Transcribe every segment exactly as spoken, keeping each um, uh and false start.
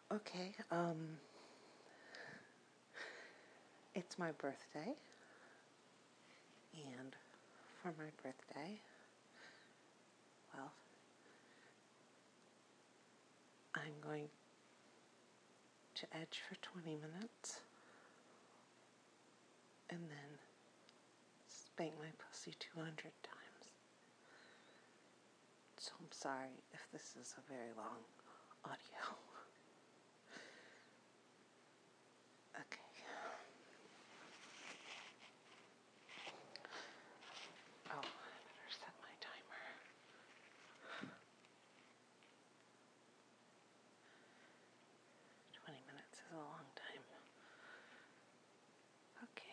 Okay, um, it's my birthday, and for my birthday, well, I'm going to edge for twenty minutes, and then spank my pussy two hundred times. So I'm sorry if this is a very long audio. Okay. Oh, I better set my timer. twenty minutes is a long time. Okay.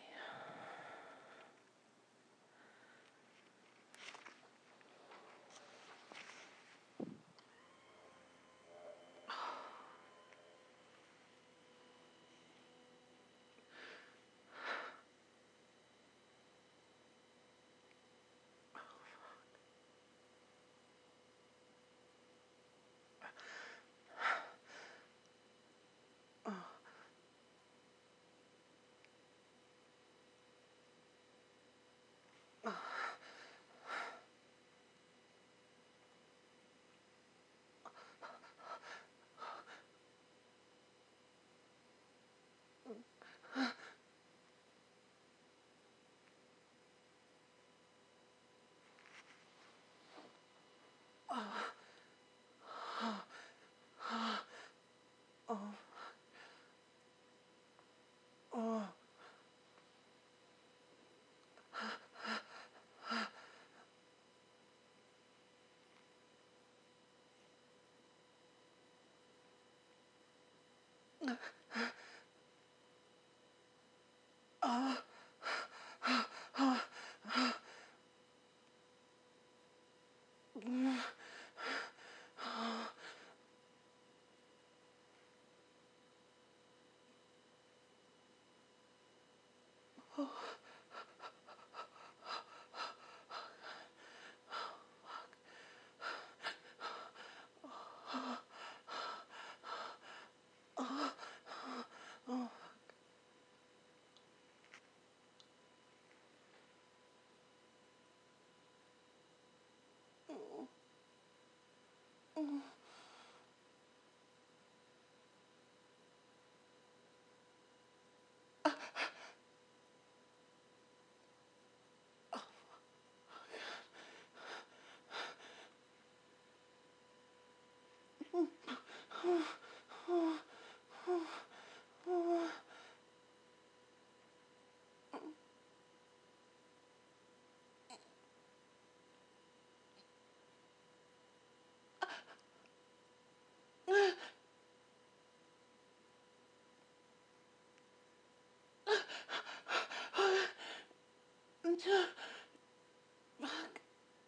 Fuck.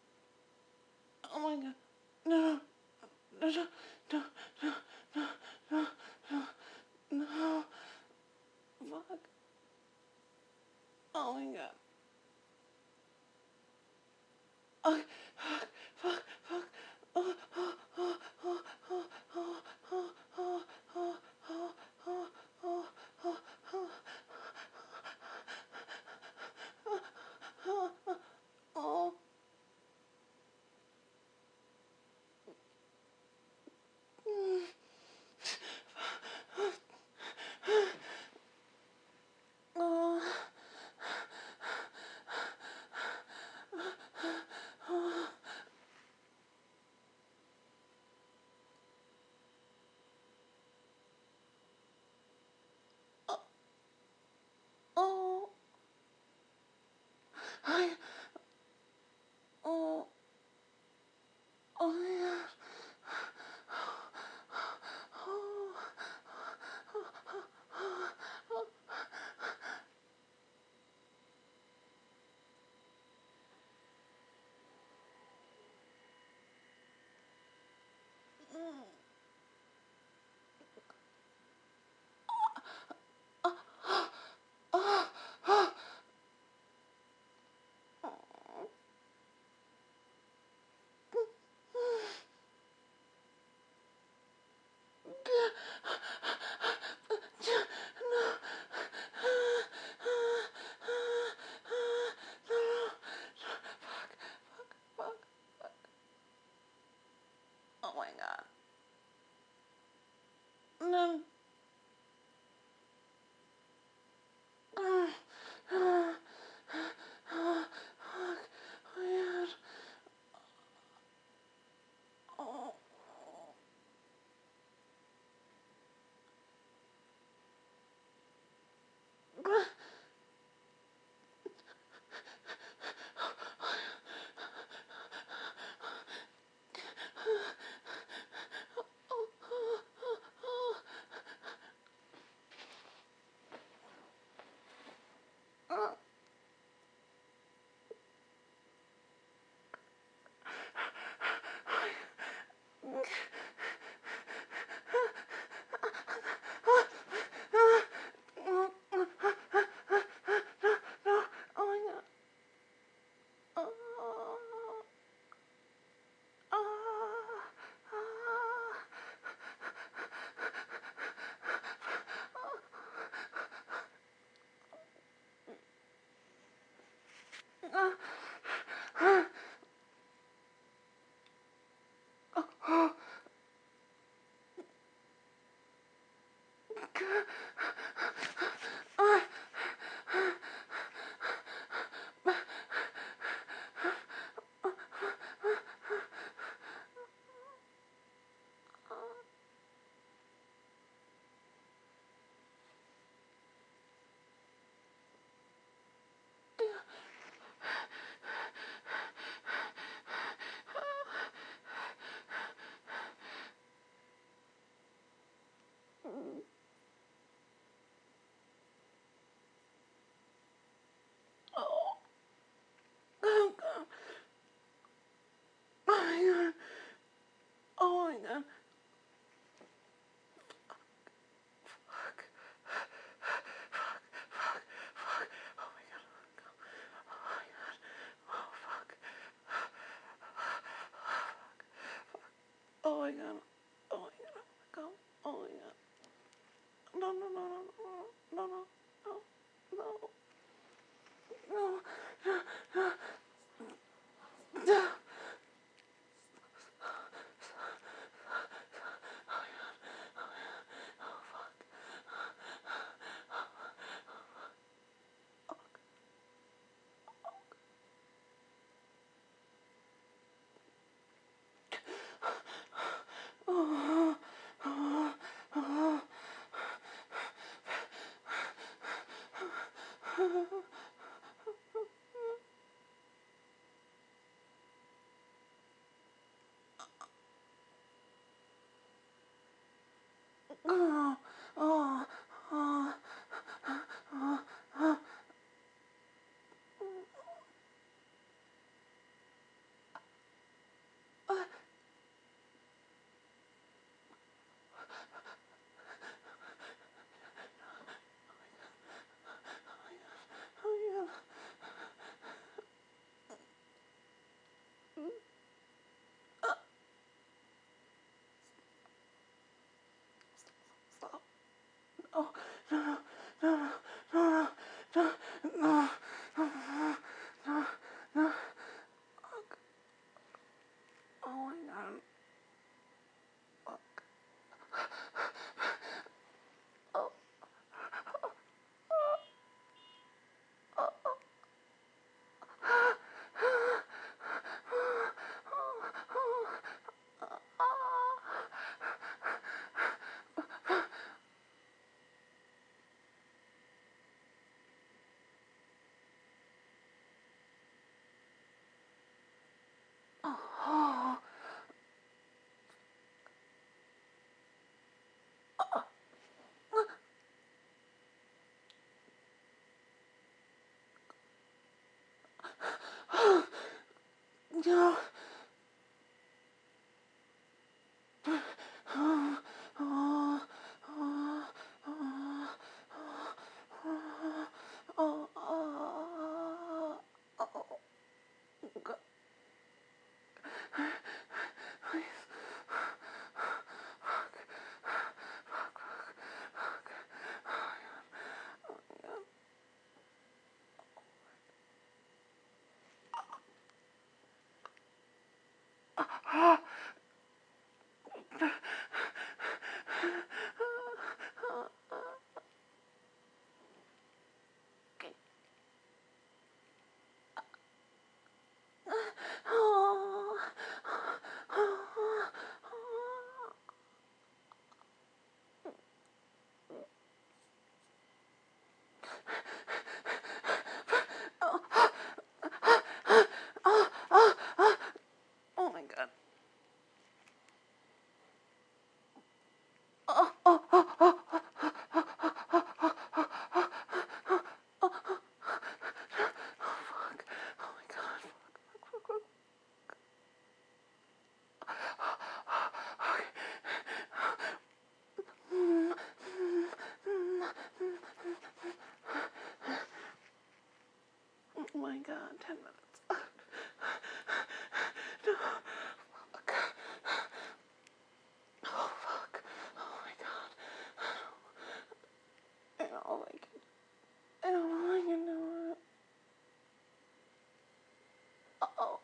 Oh my god. No. No, no, no, no, no, no, no, no. Fuck. Oh my god. Oh, fuck, fuck, fuck. Oh, oh, oh, oh, oh, oh, oh, oh, oh, oh, oh, oh, oh, oh. Oh. Oh. Oh. I. Oh. Oh my god. Oh my god. No. Uh, uh, uh, fuck. Oh my god. Oh. Oh god. Oh my god. Oh my god. Fuck. Fuck. Fuck. Fuck. Oh my god. Oh my god. Oh fuck. Oh my god. Oh my god. Oh my god. No, no, no, no, no, no, no, no, no, no, no, no. Oh, oh, oh, oh, oh. Stop. Oh, no, no, no, no, no, no, no, no, no. Oh my god. Oh, oh, no. Oh, oh, oh, oh, oh, oh, oh, God. Please. Oh my God, ten minutes. No. Fuck. Oh fuck. Oh my God. I don't know if I can. I don't know if I can do it. Uh-oh.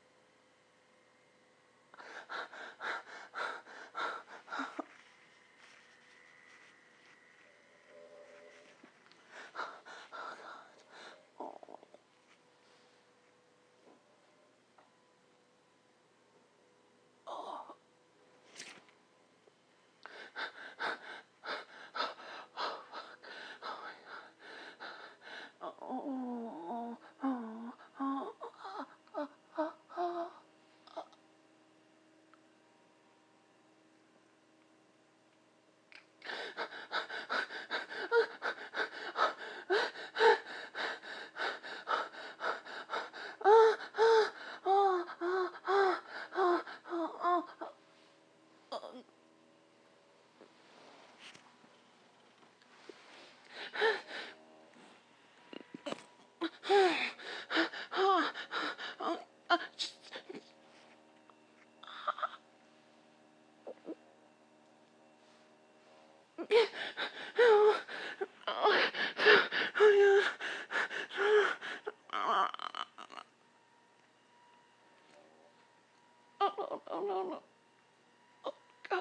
Oh, no, no, no. Oh, God.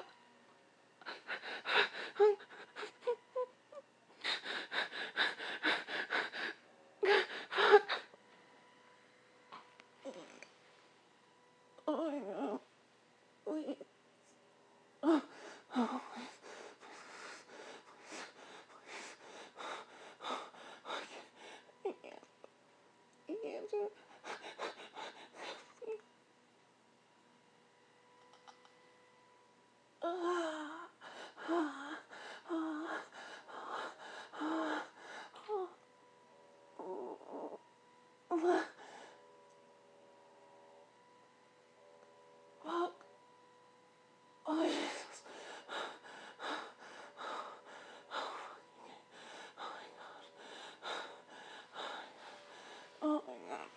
Oh, my God. Wait. Oh, oh, I can't. I can't do it. Ah, ah, ah, ah, oh, oh, fuck. Oh, Jesus. Oh, my God.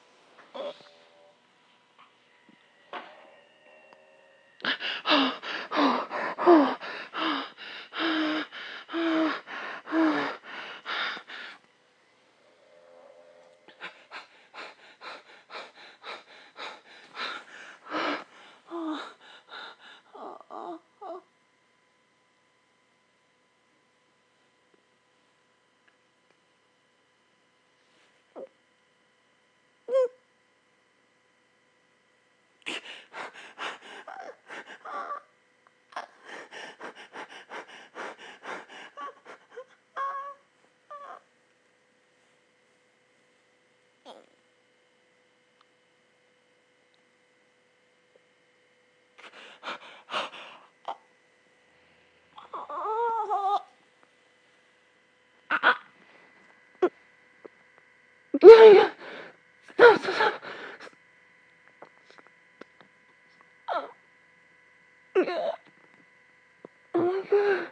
Yeah, yeah. Stop, stop, stop. Oh, yeah. Oh, my God.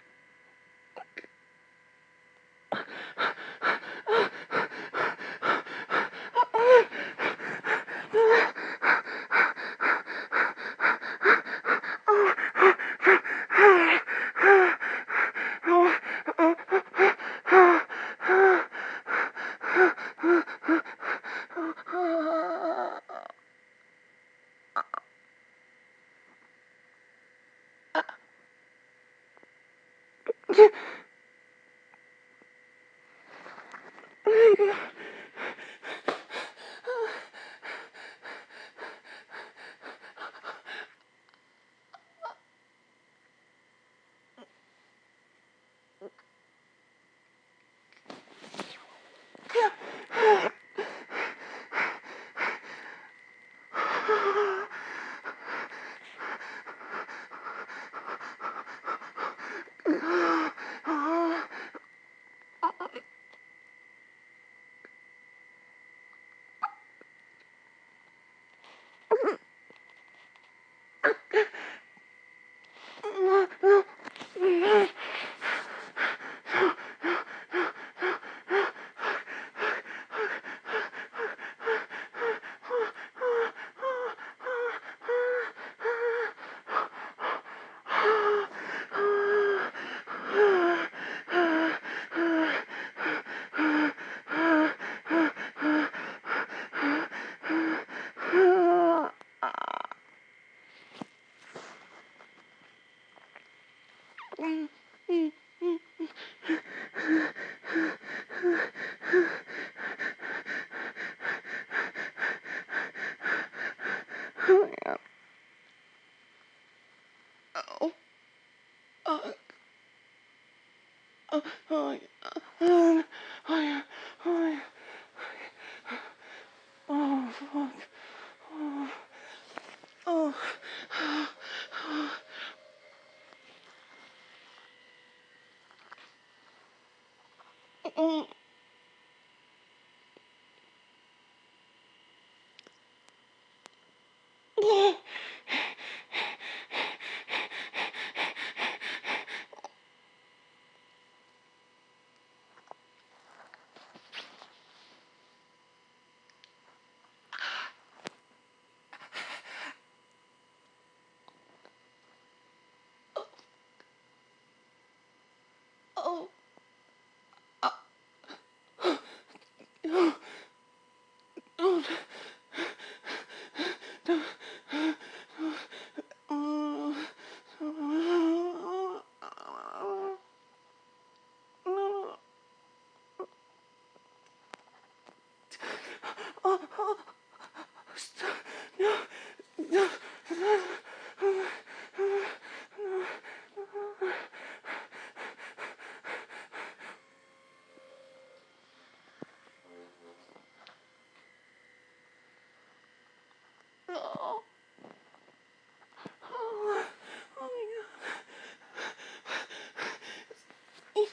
Oh, uh, oh, oh, oh, oh, oh, oh, fuck. Oh, oh, oh, oh, oh, oh, oh, oh, oh, oh, stop. No, no, no. Oh, oh my God.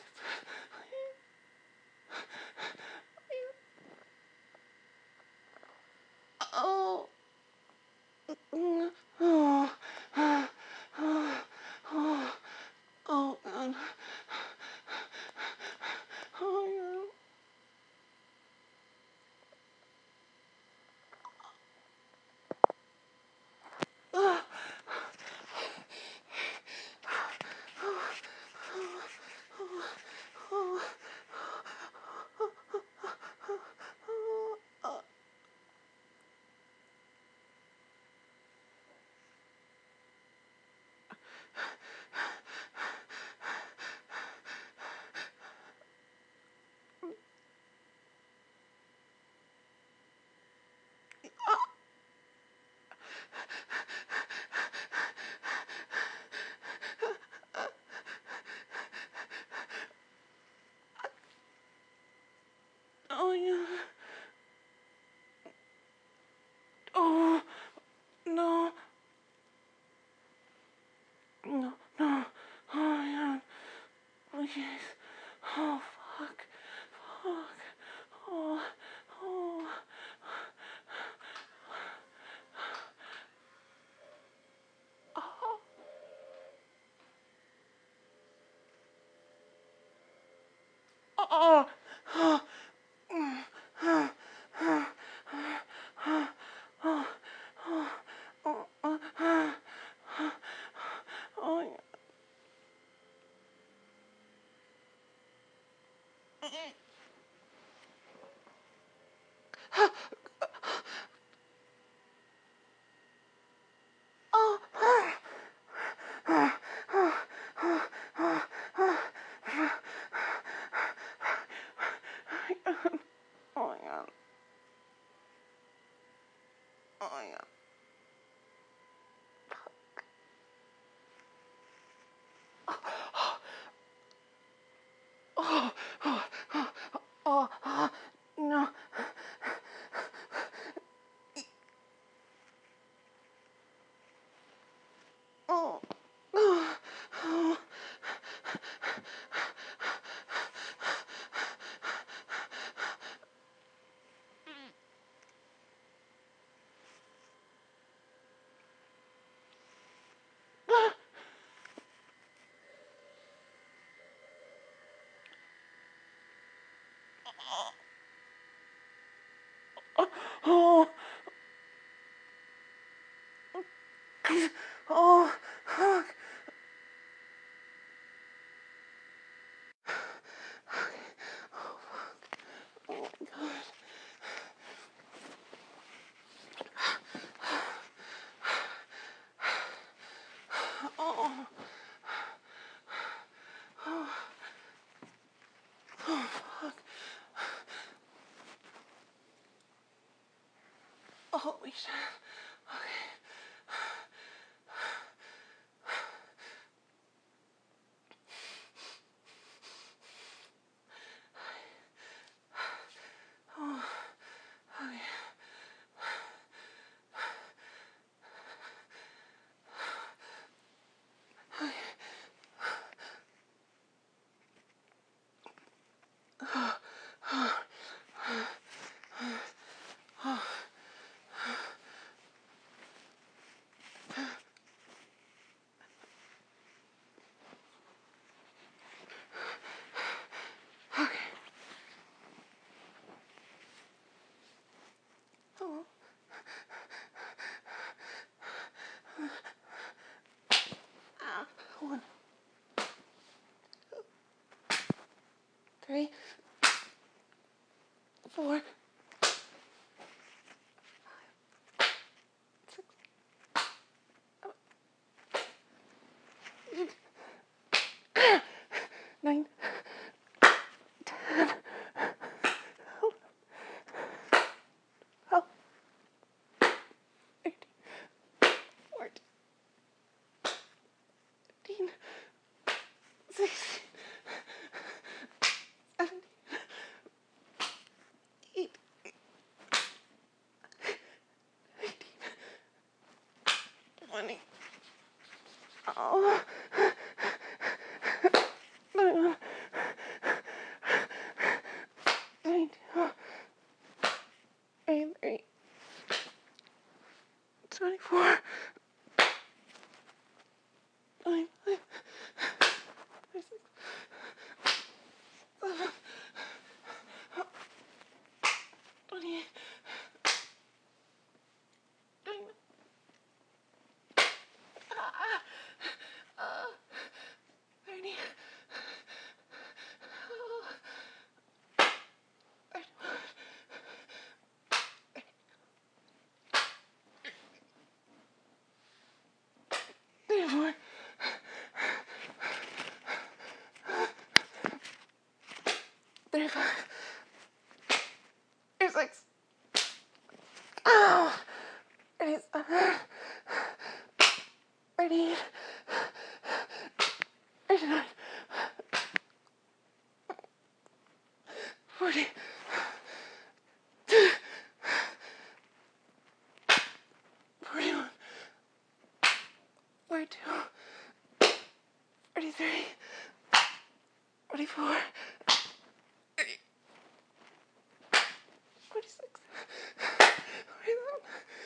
Oh, oh, oh, oh, oh, oh, God. Oh, God. Oh, yeah. Oh, no. No, no. Oh, yeah. Oh, yes. Oh, fuck. Fuck. Oh, oh. Oh, oh, oh. Mm, oh, oh, oh, oh, oh, oh, oh, oh, oh, yeah. Oh, oh, oh, oh, oh, oh, oh. Oh my God. Oh my God. Oh, oh, oh, oh, oh, no. Oh, oh, oh. Oh, oh, fuck. Oh my God. Oh, Holy shit. Okay. Oh, okay. Okay. Oh. Ah. One. Three. Four. Nine. Ten. Twelve. Thirteen. Fourteen. Fifteen. Sixteen. Seventeen. Eighteen. Nineteen. Twenty. Oh. Twenty-one. Twenty-two. Twenty-three. Twenty-four. Twenty-five. Twenty-six. Twenty-seven. Twenty-eight. Twenty-nine. Ah. Ah. Thirty. Oh. Thirty-one. Thirty-four. Thirty-five. Thirty-six. Oh. Thirty-seven. Thirty-eight. Thirty-nine. Forty. Forty-one. Forty-two. Forty-three. Forty-four. Forty-six. Forty-seven.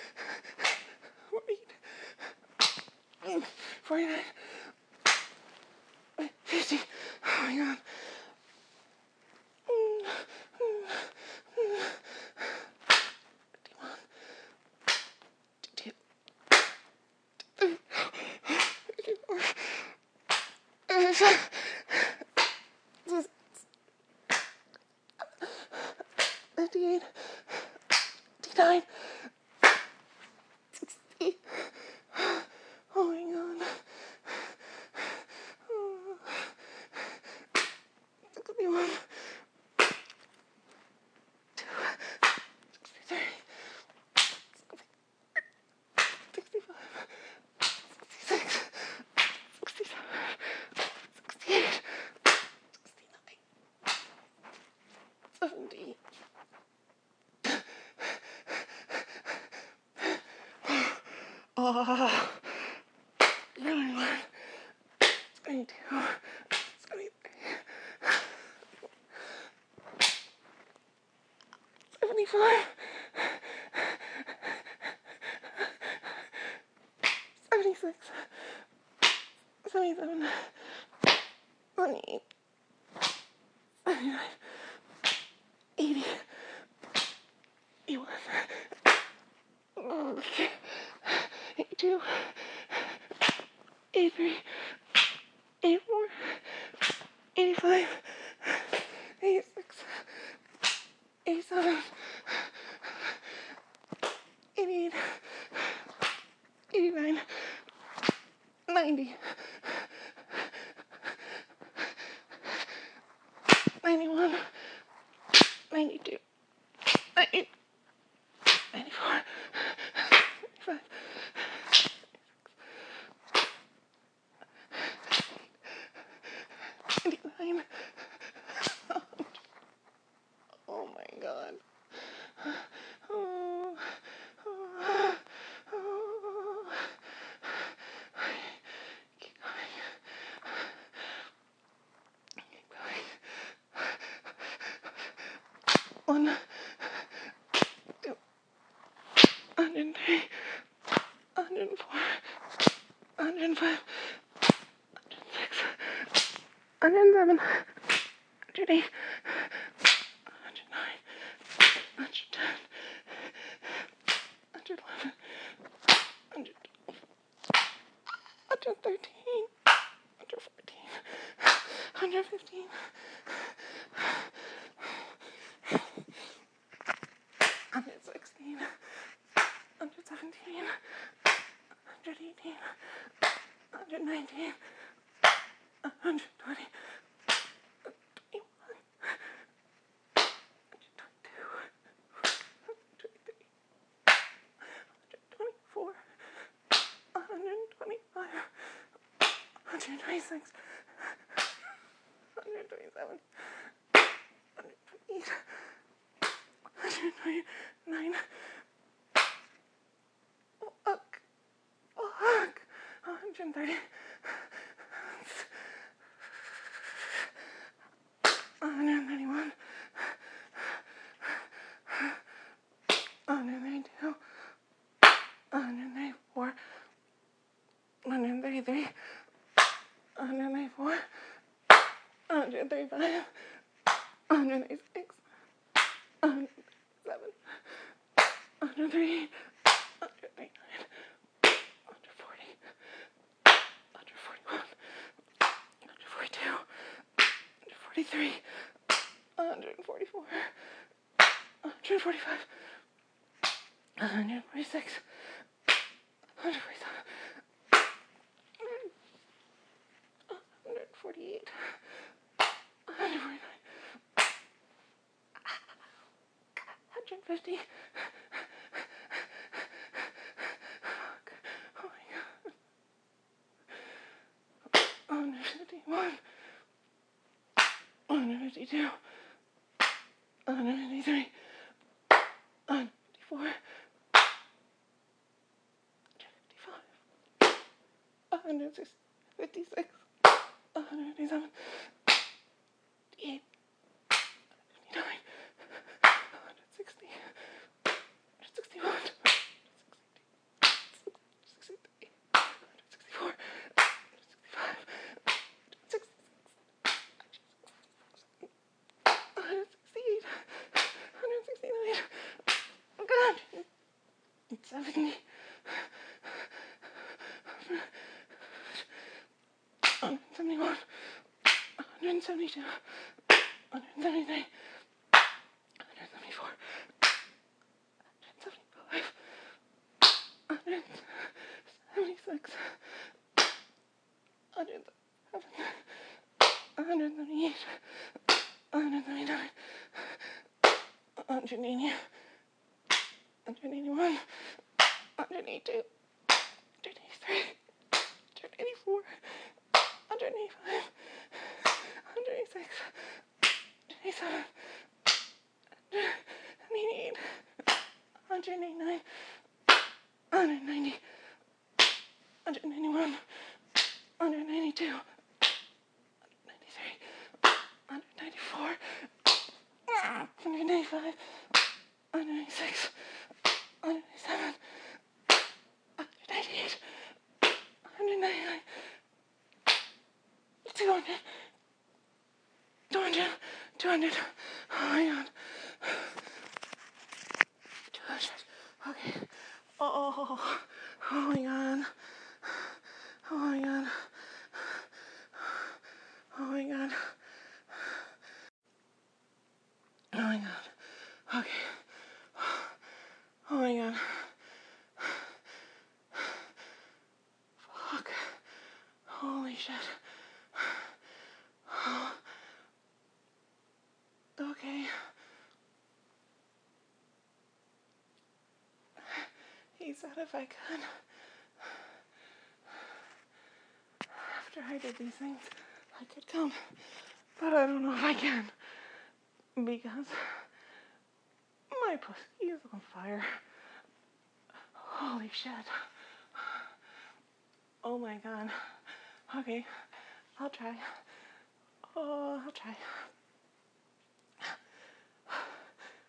Forty-eight. Forty-nine. Fifty. Oh my god. Fifty-one. Fifty-two. Fifty-four. Fifty-five. Fifty-eight. Fifty-nine. Sixty. Oh my god. Sixty-one. Sixty-three. Sixty-five. Sixty-six. Sixty-seven. Sixty-eight. Sixty-nine. Seventy. Oh. Ninety-one. Twenty-two. Twenty-three. Seventy-five. Seventy-six. Seventy-seven. Seventy-eight. Seventy-nine. Eighty. Eighty-one. Eighty-two. Eighty-three. Eighty-four. Eighty-five. Eighty-six. Eighty-seven. Eighty-eight. Eighty-nine. Ninety. Ninety-one. Ninety-two. Ninety. Ninety-four. one, two, one hundred three, one hundred four, one hundred five, one hundred six, one hundred seven, one hundred eight, one hundred nine, one hundred ten, one hundred eleven, one hundred twelve, one hundred thirteen, one hundred fourteen, one hundred fifteen, one hundred sixteen, one hundred seventeen, one hundred eighteen, one hundred nineteen, one hundred twenty, one hundred twenty-one, one hundred twenty-two, one hundred twenty-three, one hundred twenty-four, one hundred twenty-five, one hundred twenty-six, one hundred twenty-seven, one hundred twenty-eight, one hundred twenty-nine. Fuck. Fuck. one hundred thirty. one hundred thirty-one. one hundred thirty-two. one hundred thirty-four. one hundred thirty-three. one hundred thirty-four. one hundred thirty-five. one hundred thirty-six. one hundred thirty-seven. one hundred thirty-eight. one hundred thirty-nine. one hundred forty. one hundred forty-one. one hundred forty-two. one hundred forty-three. one hundred forty-four. one hundred forty-five. one hundred forty-six. one hundred forty-seven. one hundred forty-eight. one hundred forty-nine. one hundred fifty. Fuck. Oh my god. one hundred fifty-one. one hundred fifty-two. one hundred fifty-three. one hundred fifty-four. one hundred fifty-five. one hundred fifty-six. one hundred fifty-seven. fifty-eight. fifty-nine. one hundred sixty. one hundred sixty-one. one hundred sixty-three. one hundred sixty-four. one hundred sixty-five. one hundred sixty-six. one hundred sixty-eight. one hundred sixty-nine. Oh god. seventy. one hundred seventy-one. one hundred seventy-two. one hundred seventy-three. one hundred seventy-four. one hundred seventy-five. one hundred seventy-six. one hundred seventy-seven. one hundred seventy-eight. one hundred seventy-nine. one hundred eighty. one hundred eighty-one. one hundred eighty-two. one hundred eighty-three. one hundred eighty-four. one hundred eighty-five. one hundred eighty-six. one hundred eighty-seven. one hundred eighty-eight. one hundred eighty-nine. one hundred ninety. one hundred ninety-one. one hundred ninety-two. one hundred ninety-three. one hundred ninety-four. one hundred ninety-five. one hundred ninety-six. one hundred ninety-seven. one hundred ninety-eight. one hundred ninety-nine. two hundred. two hundred. two hundred. Oh my god. two hundred. Okay. Oh. Oh my god. Oh my god. Oh my god. Oh my god. Okay. Oh my god. Fuck. Holy shit. Okay. He said if I could, after I did these things, I could come. But I don't know if I can. Because my pussy is on fire. Holy shit. Oh my god. Okay. I'll try. Oh, I'll try.